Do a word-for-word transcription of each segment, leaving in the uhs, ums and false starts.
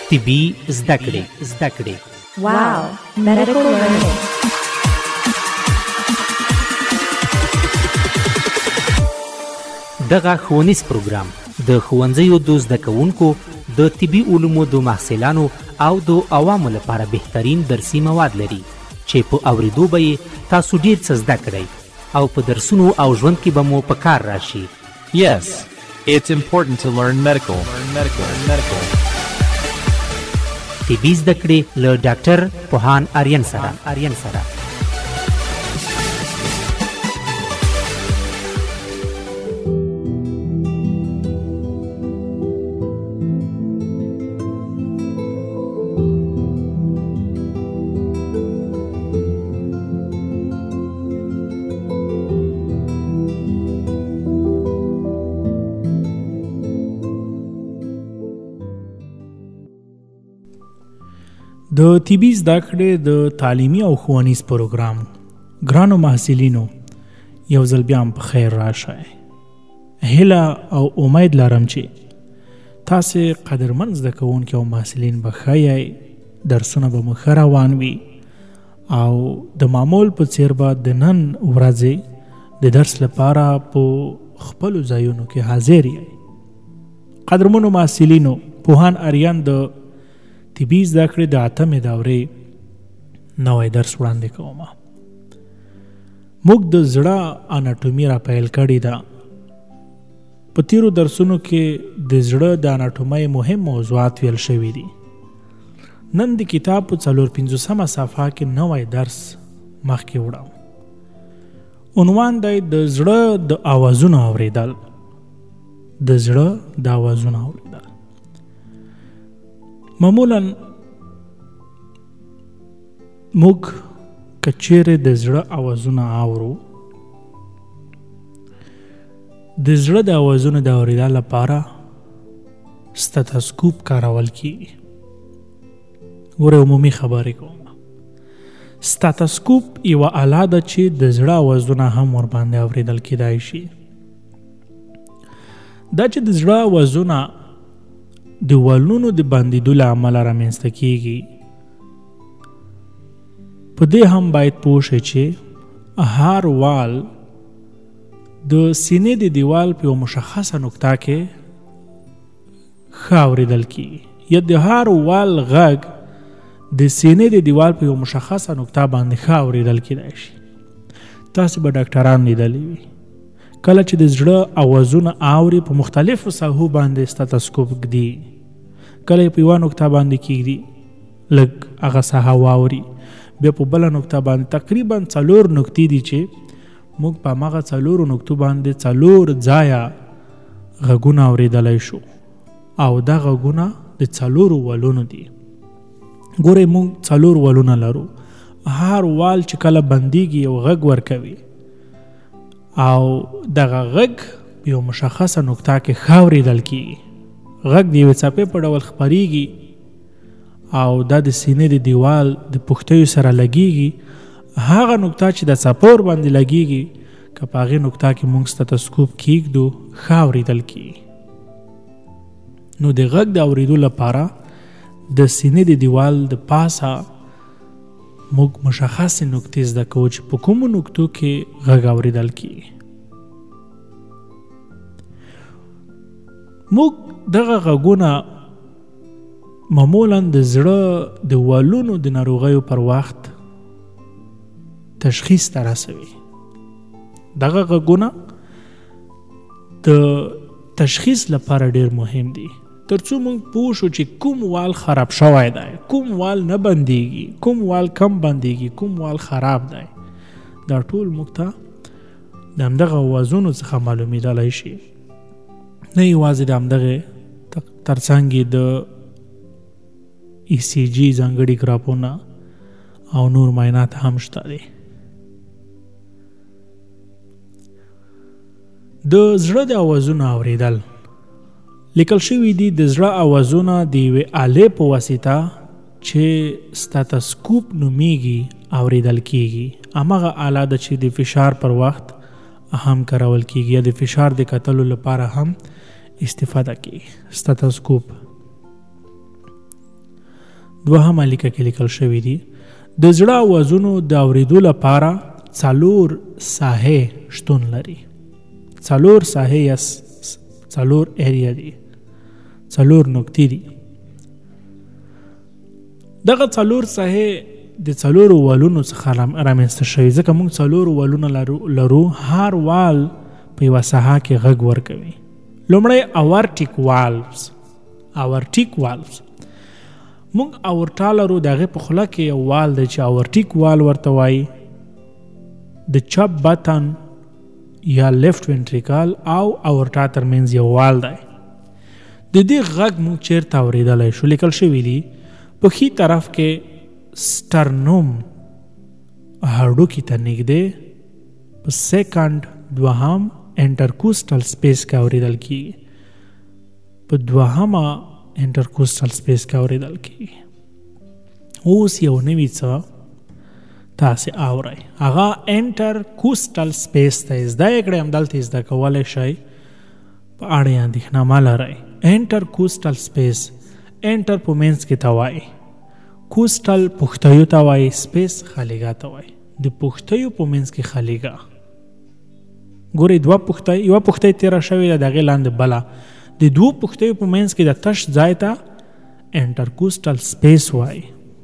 طبي زده کړې زده کړې واو medical learning. دغه ښوونیز پروګرام د ښوونځیو د زده کوونکو د طبي علومو د محصلانو او د عوامو لپاره بهترین درسي مواد لري چې په اوریدو به یې تاسو ډیر څه زده کړئ او په درسونو او ژوند کې به مو په کار راشي. Yes, it's important to learn medical. Learn medical. Learn medical. طبي زده کړې له ډاکټر پوهان آریان سره آریان سره د طبي زده کړې د تعلیمي او ښوونیز پروګرام ګرانو محصلینو یو ځل بیا هم په خیر راشئ. هیله او امید لرم چې تاسې قدرمن زده کوونکي او محصلین به ښه یئ، درسونه به مو ښه روان وي او د معمول په څیر به د نن ورځې د درس لپاره په خپلو ځایونو کې حاضر یئ. قدرمنو محصلینو، پوهان آریان د طبي زده کړې د اتمې دورې نوی درس وړاندې کوم. موږ د زړه اناټومي را پیل کړې ده. په تیرو درسونو کې د زړه د اناټومۍ مهم موضوعات ویل شوي دي. نن د کتاب په څلور پنځوسمه صفحه کې نوی درس مخکې وړم. عنوان دی د زړه د آوازونو اورېدل. د زړه د آوازونو اورېدل. معمولا موږ که چیرې د زړه آوازونه اورو، د زړه د آوازونو د اورېدو لپاره ستتاسکوپ کارول کیږي. ګوره عمومي خبرې کوم. ستتاسکوپ یوه آله ده چې د زړه آوازونه هم ورباندې اورېدل کیدای شي. دا چې د زړه آوازونه د والونو د بندېدو له امله رامنځته کیږي، په دې هم باید پوه شئ چې هر وال د سینې د دیوال په یو مشخصه نقطه کې ښه اورېدل کیږي، یا د هر وال غږ د سینې د دیوال په یو مشخصه نقطه باندې ښه اورېدل کیدای شي. تاسې به ډاکټران لیدلی وي کله چې د زړه آوازونه اوري په مختلفو ساحو باندې ستتاسکوپ ږدي، کله یې په یوه نقطه باندې کیږدي لږ هغه ساحه واوري، بیا په بله نقطه باندې تقریبا څلور نقطې دي چې موږ په هماغه څلورو نقطو باندې څلور ځایه غږونه اورېدلی شو او دا غږونه د څلورو والونو دي. ګورئ موږ څلور والونه لرو. هر وال چې کله بندیږي یو غږ ورکوي او دغه غږ په یو مشخصه نقطه کې ښه اورېدل کیږي. غږ د یوې څپې په ډول خپریږي او دا د سینې د دیوال د پښتیو سره لګیږي. هغه نقطه چې د څپو ورباندې لګیږي که په هغې نقطه کې موږ ستتاسکوپ کیږدو ښه اورېدل کیږي. نو د غږ د اورېدو لپاره د سینې د دیوال د پاسه موږ مشخصې نقطې زده کوو چې په کومو نقطو کې غږ اورېدل کیږي. موږ دغه غږونه معمولا د زړه د والونو د ناروغیو پر وخت تشخیص ته رسوي. دغه غږونه د تشخیص لپاره ډیر مهم دي ترڅو موږ پوه شو چې کوم وال خراب شوی دی، کوم وال نه بندیږي، کوم وال کم بندیږي، کوم وال خراب دی. دا ټول موږ ته د همدغه آوازونو څخه معلومېدلی شي. نه یوازې د همدغې ترڅنګ د ای سی جي ځانګړي ګراپونه او نور معاینات هم شته دي. د زړه د آوازونو اورېدل لیکل شوي دي د زړه آوازونه د یوې آلې په واسطه چې ستتاسکوپ نومیږي اورېدل کیږي. هماغه آله ده چې د فشار پر وخت هم کارول کیږي یا د فشار د کتلو لپاره هم استفاده کیږي. ستتاسکوپ دوهمه لیکه کې لیکل شوي دي د زړه آوازونو د اورېدو لپاره څلور ساحې شتون لري. څلور ساحې یا څلور ایریا دي، څلور نقطې دي. دغه څلور ساحې د څلورو والونو څخه رامنځته شوي، ځکه موږ څلور والونه لرو لرو هر وال په یوه ساحه کې غږ ورکوي. لومړی اورټیک والوز. اورټیک والوز موږ اورټا لرو، د هغې په خوله کې یو وال دی چې اورټیک وال ورته وایي. د چپ بطن یا لیفټ وینټریکل او اورټا ترمنځ یو وال دی. د دې غږ موږ چیرته اورېدلی شو؟ لیکل شوي دي په ښي طرف کې سټرنوم هډوکي ته نږدې په سیکنډ دوهم انټرکوسټل سپیس کې اورېدل کېږي. په دوهمه انټرکوسټل سپیس کې اورېدل کېږي. اوس یو نوي څه تاسې اورئ، هغه انټرکوسټل سپیس ته زده یې کړئ، همدلته زده کولی شئ، په اړه یې اندېښنه مه لرئ. انټرکوسټل سپیس، انټر په منځ کې ته وایي، کوسټل پښتیو ته وایي، سپیس خالیګاه ته وایي. د پښتیو په منځ کې خالیګاه ګورئ، دوه پښتۍ، یوه پښتۍ تېره شوې ده، د هغې لاندې بله، د دوو پښتیو په منځ کې د تش ځای ته انټرکوسټل سپیس وایي.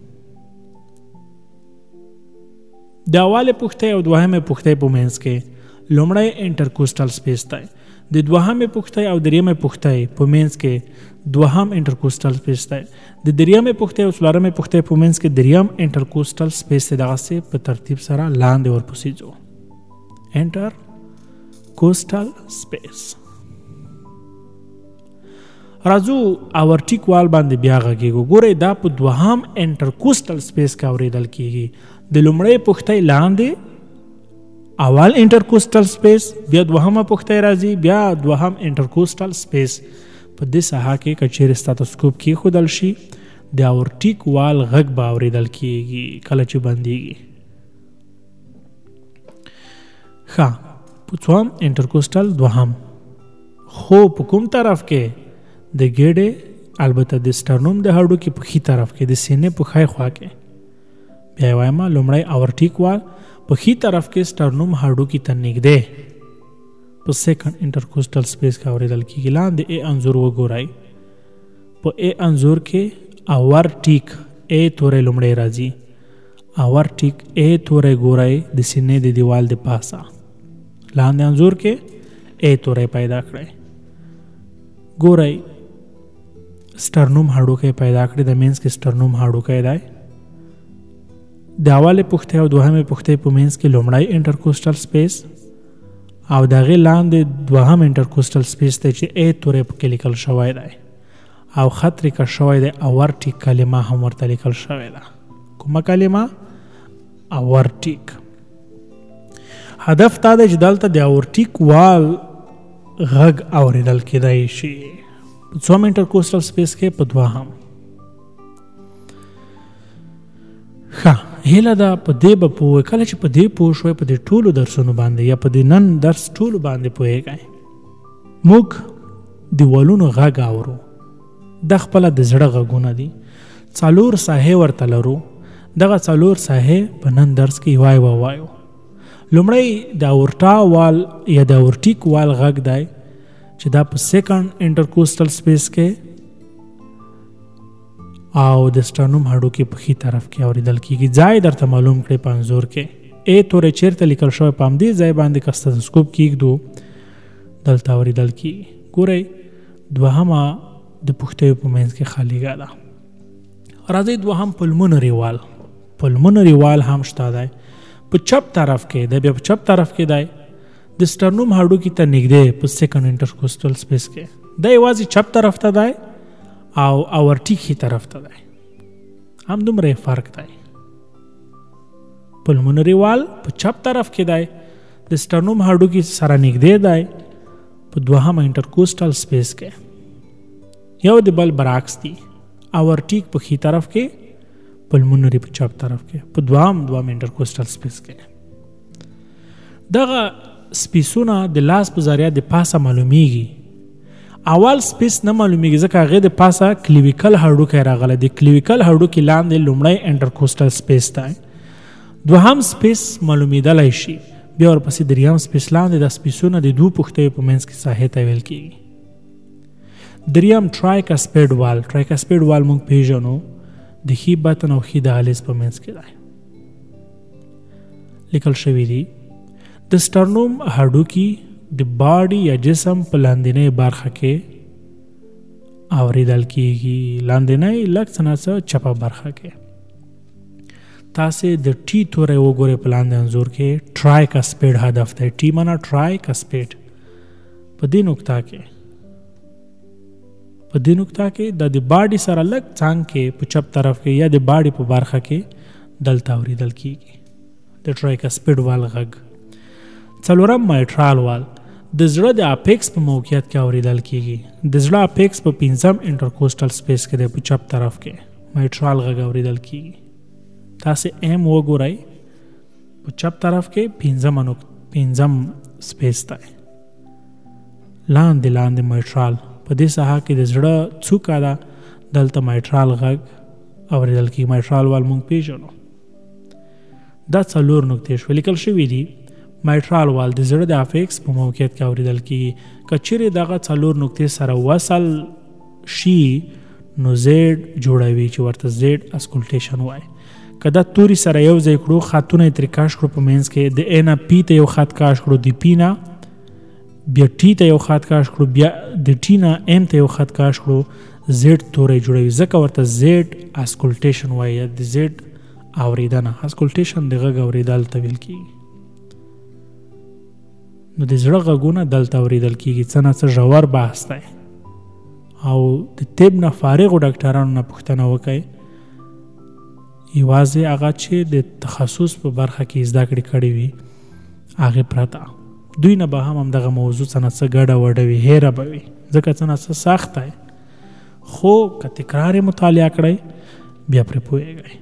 د اولې پښتۍ او دوهمې پښتۍ په منځ کې لومړی انټرکوسټل سپیس دی. د دوهمې پښتۍ او دریمې پښتۍ په منځ کې دوهم انټرکوسټل سپیس دی. د دریمې پښتۍ او څلورمې پښتۍ په منځ کې دریم انټرکوسټل سپیس دی. دغسې په ترتیب سره لاندې ورپسې ځو. انټرکوسټل سپیس. راځو اورټیک وال باندې بیا غږیږو. ګورئ دا په دوهم انټرکوسټل سپیس کې اورېدل کېږي. د لومړۍ پښتۍ لاندې اول انټرکوسټل سپیس، بیا دوهمه پښتۍ راځي، بیا دوهم انټرکوسټل سپیس. په دې ساحه کې که چیرې سټاتوسکوپ کېښودل شي د اورټیک وال غږ به اورېدل کېږي کله چې بندېږي. ښه، په څوام انټرکوسټل دوهم. خو په کوم طرف کې؟ د ګېډې، البته د سټرنوم د هډوکي په ښي طرف کې، د سینې په ښی خوا کې. بیا یې وایم، لومړی اورټیک وال په ښي طرف کې سټرنوم هډوکي ته نږدې په سیکنډ انټرکوسټل سپیس کې اورېدل کېږي. لاندې ای انځور وګورئ. په ای انځور کې اورټیک ای توری لومړی راځي. اورټیک ای توری ګورئ د سینې د دیوال د پاسه. لاندې انځور کې ای توری پیدا کړئ. ګورئ سټرنوم هډوکی پیدا کړی، د منځ کې سټرنوم هډوکی دی. د اولې پښتۍ او دوهمې پښتۍ په منځ کې لومړی انټرکوسټل سپیس او د هغې لاندې دوهم انټرکوسټل سپیس دی چې ای توری پکې لیکل شوی دی او خط ریکه شوی دی. اورټیک کلمه هم ورته لیکل شوی ده. کومه کلمه؟ اورټیک. هدف دا دی چې دلته د اورټیک وال غږ اورېدل کېدای شي. په څوم انټرکوسټل سپیس کې؟ په دوهم. ښه، هیله ده په دې به پوه کله چې په دې پوه شوئ په دې ټولو درسونو باندې یا په دې نن درس ټولو باندې پوهېږئ. موږ د والونو غږ اورو، دا خپله د زړه غږونه دي. څلور ساحې ورته لرو. دغه څلور ساحې په نن درس کې یوه یوه وایو. لومړی د اورټا وال یا د اورټیک وال غږ دی چې دا په سیکنډ انټرکوسټل سپیس کې او د سټرنوم هډوکي په ښي طرف کې اورېدل کېږي. ځای درته معلوم کړئ په انځور کې. ای توری چیرته لیکل شوی په همدې ځای باندې که سټاتوسکوپ کېږدو دلته اورېدل کېږي. ګورئ دوهمه د پښتیو په منځ کې خالیګاه ده. راځئ دوهم پلمونري وال. پلمونري وال هم شته دی، په چپ طرف کې دی. بیا په چپ طرف کې دی د سټرنوم هډوکي ته نږدې په سیکنډ انټرکوسټل سپیس کې. دا یوازې چپ طرف ته دی او اورټیک ښي طرف ته دی. هم دومره فرق دی. پلمونري وال په چپ طرف کې دی، د سټرنوم هډوکي سره نږدې دی په دوهم انټرکوسټل سپیس کې. یو د بل برعکس دی. اورټیک په ښي طرف کې، پلمونري په چپ طرف کې، په دوهم دوهم انټرکوسټل سپیس کې. دغه سپیسونه د لاس په ذریعه د پاسه معلومیږي اول سپیس نه معلومیږي ځکه هغه د پاسه کلیویکل هډوکی راغلی دی. کلیویکل هډوکی لاندې لومړی انټرکوسټل سپیس دی. دوهم سپیس معلومیدلی شي، بیا ورپسې دریم سپیس لاندې د سپیسونه د دوه پوښتیو په منځ کې ساحې ته ویل کېږي. دریم ټرایکاسپیډ وال. ټرایکاسپیډ وال موږ پیژنو د ښي بطن او ښي دهلیز په منځ کې دی. لیکل شوي دي د سټرنوم هډوکي د باډي یا جسم په لاندنۍ برخه کې اوریدل کېږي. لاندنۍ لږ څه نه څه چپه برخه کې. تاسې د ټي توری وګورئ په لاندې انځور کې، ټرایکاسپیډ هدف دی. ټي معنا ټرایکاسپیډ. په دې نقطه کې په دې نقطه کې د د باډي سره لږ څنګ کې په چپ طرف کې یا د باډي په برخه کې دلته اوریدل کېږي د ټرایکاسپیډ وال غږ. څلورم مایټرال وال د زړه د اپیکس په موقعیت کې اوریدل کېږي. د زړه اپیکس په پنځم انټرکوسټل سپیس کې دی، په چپ طرف کې مایټرال غږ اوریدل کېږي. تاسې ایم وګورئ په چپ طرف کې پنځم پنځم سپیس دی. لاندې لاندې مایټرال په دې ساحه کې د زړه څوکه ده، دلته مایټرال غږ اوریدل کېږي. مایټرال وال موږ پیژنو. دا څلور نقطې شوې لیکل شوي دي. مایټرال وال د زړه د اپیکس په موقعیت کې اوریدل کېږي. که چیرې دغه څلور نقطې سره وصل شي نو زیډ جوړوي چې ورته زیډ اسکولټیشن وایي. که دا توري سره یو ځای کړو، خطونه یې ترې کاش کړو په منځ کې، د ا نه پي ته یو خط کاش کړو، د پي نه بیا ټي ته یو خط کاش کړو، بیا د ټي نه ایم ته یو خط کاش کړو، زیډ توری جوړوي. ځکه ورته زیډ اسکولټیشن وایي، د زیډ اوریدنه. اسکولټیشن د غږ اوریدل ته ویل کېږي. نو د زړه غږونه دلته اوریدل کېږي. څه نه څه ژور بحث دی او د طب نه فارغو ډاکټرانو نه پوښتنه وکړئ، یوازې هغه چې د تخصص په برخه کې زده کړې کړې وي هغې پرته. دوی نه به هم همدغه موضوع څه نه څه ګډه وډه وي، هیره به وي، ځکه څه نه څه سخت دی. خو که تکرار یې مطالعه کړئ بیا پرې پوهېږئ.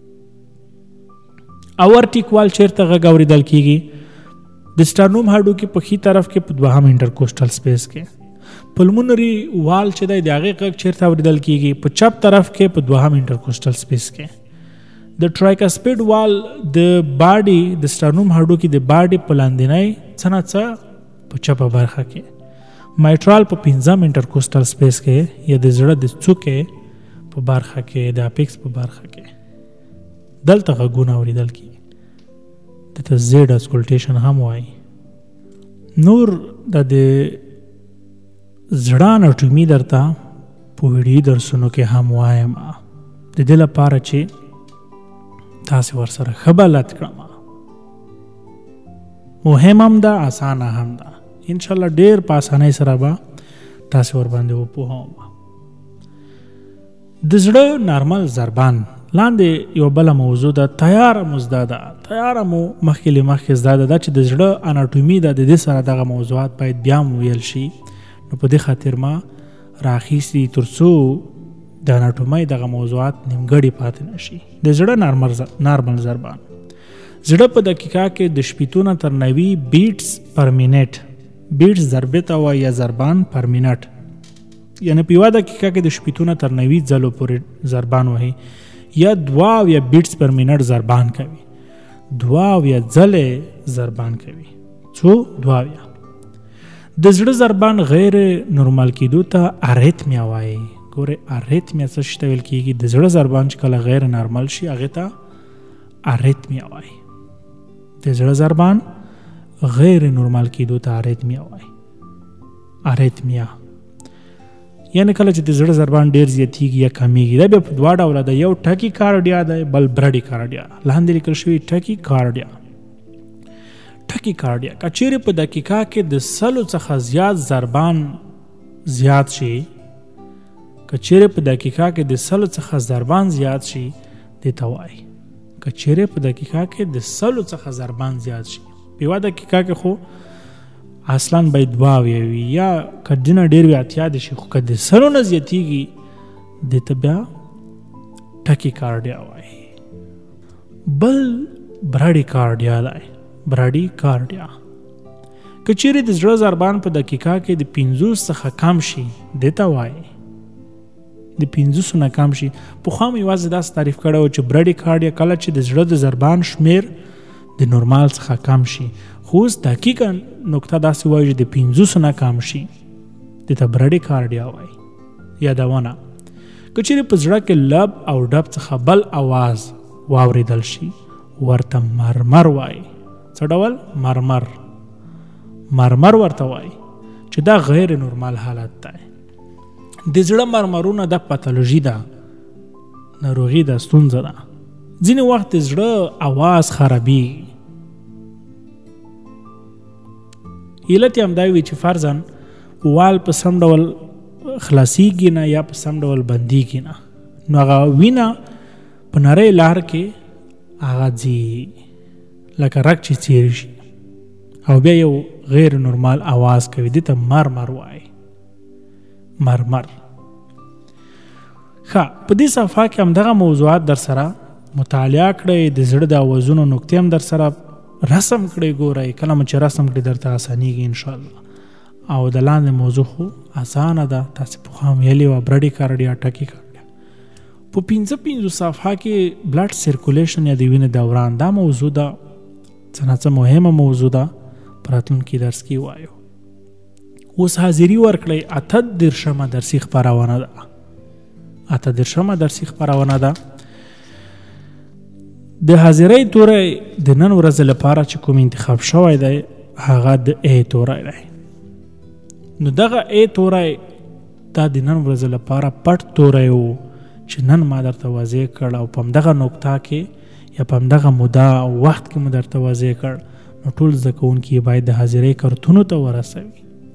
اورټیک وال چیرته غږ اوریدل کېږي؟ د سټرنوم هډوکي په ښي طرف کې په دوهم انټرکوسټل سپیس کې. پلمونري وال چې دی د هغې غږ چیرته اوریدل کېږي؟ په چپ طرف کې په دوهم انټرکوسټل سپیس کې. د ټرایکاسپیډ وال د باډي د سټرنوم هډوکي د باډي په لاندنۍ څه نه څه په چپه برخه کې. مایټرال په پنځم انټرکوسټل سپیس کې یا د زړه د څوکې په برخه کې، د اپیکس په برخه کې دلته غږونه اوریدل کېږي. دته زیډ اسکولټیشن هم وایي. نور د د زړه اناټومي درته په ویډیو درسونو کې هم وایم، د دې لپاره چې تاسې ورسره ښه بلد کړم. مهم هم ده، اسانه هم ده. انشاءالله ډېر په اسانۍ سره به تاسې ورباندې وپوهوم. د زړه نارمل ضربان لاندې یو بله موضوع ده، تیاره مو زده ده. تیاره مو مخکې له مخکې زده ده چې د زړه اناټومي ده، د دې سره دغه موضوعات باید بیا هم ویل شي. نو په دې خاطر ما راخیستي تر څو د اناټومۍ دغه موضوعات نیمګړي پاتې نه شي. د زړه نارمل ضربان، زړه په دقیقه کې د شپېتو نه تر نوي بیټس پر منټ، بیټس ضربې ته وایي یا ضربان پر منټ، یعنې په یوه دقیقه کې د شپېتو نه تر نوي ځلو پورې ضربان وهي یا دوه اویا بیټس پر منټ ضربان کوي. دوه اویا ځلې ضربان کوي. څو؟ دوه اویا. د زړه ضربان غیر نورمال کېدو ته اریتمیا وایي. ګورئ اریتمیا څه شي ته ویل کېږي؟ د زړه ضربان چې کله غیر نارمل شي هغې ته اریتمیا وایي. د زړه ضربان غیر نورمال کېدو ته اریتمیا وایي. اریتمیا یعنی کله چې د زړه ضربان ډېر زیاتېږي یا کمیږي. دا بیا په دوه ډوله ده، یو ټکي کارډیا دی، بل برډي کارډیا. لاندې لیکل شوي ټکي کارډیا. ټکي کارډیا که چیرې په دقیقه کې د سلو څخه زیات ضربان زیات شي، که چیرې په دقیقه کې د سلو څخه ضربان زیات شي دې ته وایي. که چیرې په دقیقه کې د سلو څخه ضربان زیات شي، په یوه دقیقه کې خو اصلا باید دوه اویا وي یا که دینه ډېر وي اتیا دې شي، خو که د سلو نه زیاتېږي دې ته بیا ټکي کارډیا وایي. بل برډي کارډیا دی. برډي کارډیا که چیرې د زړه ضربان په دقیقه کې د پنځوس څخه کم شي دې ته وایي د پنځوسو نه کم شي. پخوا مو یوازې داسې تعریف کړی و چې برډیکارډیا کله چې د زړه د ضربان شمیر د نورمال څخه کم شي، خو اوس دقیقا نقطه داسې وایي چې د پنځوسو نه کم شي دې ته برډیکارډیا وایي. یادونه که چیرې په زړه کې لب او ډب څخه بل اواز واورېدل شي ورته مرمر وایي. څه ډول؟ مرمر. مرمر ورته وایي چې دا غیر نورمال حالت دی. د زړه مرمرونه د پاتولوژي ده، ناروغي ده، ستونزه ده. ځینې وخت د زړه اواز خرابېږي. علت یې همدا وي چې فرضاً وال په سم ډول خلاصېږي نه یا په سم ډول بندېږي نه، نو هغه وینه په نرۍ لار کې هغه ځي لکه رګ چې څیرې شي او بیا یو غیر نورمال आवाज کوي، دې ته مرمر وایي. مرمر. ښه، په دې صفحه کې همدغه موضوعات در سره مطالعه کړئ، د زړه د آوازونو نقطې هم در سره رسم کړئ. ګورئ کله مو چې رسم کړئ درته اسانیږي انشاءالله. او د لاندې موضوع خو اسانه ده، تاسې پخوا هم ویلې وه برډیکارډیا، ټاکیکارډیا. په پنځه پنځو صفحه کې بلډ سرکولیشن یا د وینې دوران دا موضوع ده، څه نه څه مهمه موضوع ده، په راتلونکي درس کې وایو. اوس حاضري ورکړئ. اته دېرشمه درسي خپرونه ده. اته دېرشمه درسي خپرونه ده. د حاضرۍ توری د نن ورځې لپاره چې کوم انتخاب شوی دی هغه د ای توری دی. نو دغه ای توری دا د نن ورځې لپاره پټ توری و چې نن ما درته واضح کړ او په همدغه نقطه کې یا په همدغه موده او وخت کې مو درته واضح کړ. نو ټول زده کوونکي باید د حاضرۍ کارتونو ته ورسوي.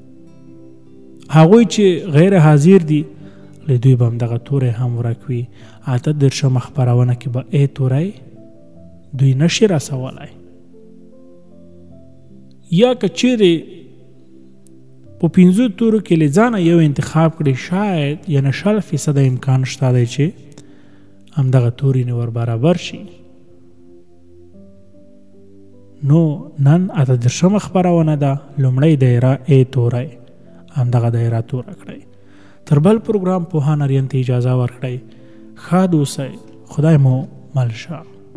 هغوی چې غیر حاضر دي له دوی به همدغه توری هم ورکوي. اته دېرشمه خپرونه کې به ای توری دوی نشي رسولی. یا که چیرې په پنځو تورو کې له ځانه یو انتخاب کړي، شاید یعنې شل فیصده امکان شته دی چې همدغه توري نه ور برابر شي. نو نن اته دېرشمه خپرونه ده، لومړی دایره ای توری، همدغه دایره توره کړئ. تر بل پروګرام پوهان اریان ته اجازه ورکړئ. ښاد اوسئ، خدای مو مل شه.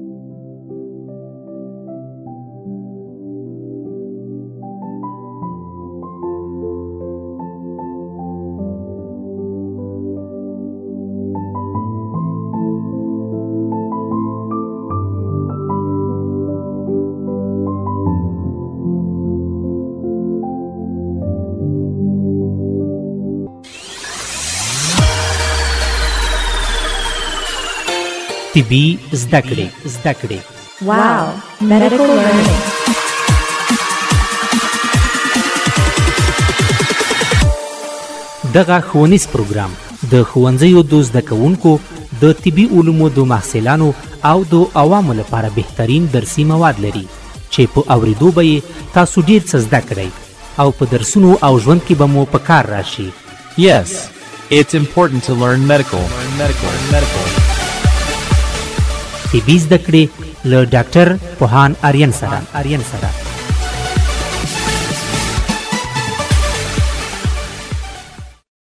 طبي زده کړې زده کړې Wow, medical learning. دغه ښوونیز پروګرام د ښوونځیو د زده کوونکو د طبي علومو د محصلانو او د عوامو لپاره بهترین درسي مواد لري چې په اورېدو به یې تاسو ډېر څه زده کړئ او په درسونو او ژوند کې به مو په کار راشي. Yes, it's important to learn medical. Learn medical. Learn medical. طبي زده کړې له ډاکټر پوهان آریان سره.